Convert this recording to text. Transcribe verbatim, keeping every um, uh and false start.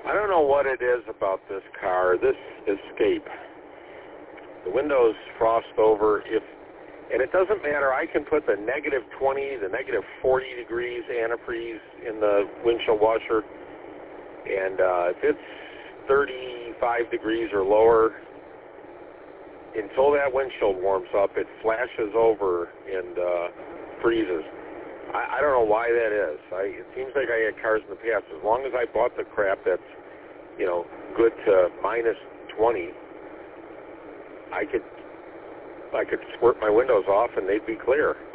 I don't know what it is about this car, this Escape. The windows frost over, if, and it doesn't matter. I can put the negative twenty, the negative forty degrees antifreeze in the windshield washer, and uh, if it's thirty-five degrees or lower, until that windshield warms up, it flashes over and uh, freezes. I, I don't know why that is. I, it seems like I had cars in the past. As long as I bought the crap that's, you know, good to minus twenty, I could I could squirt my windows off and they'd be clear.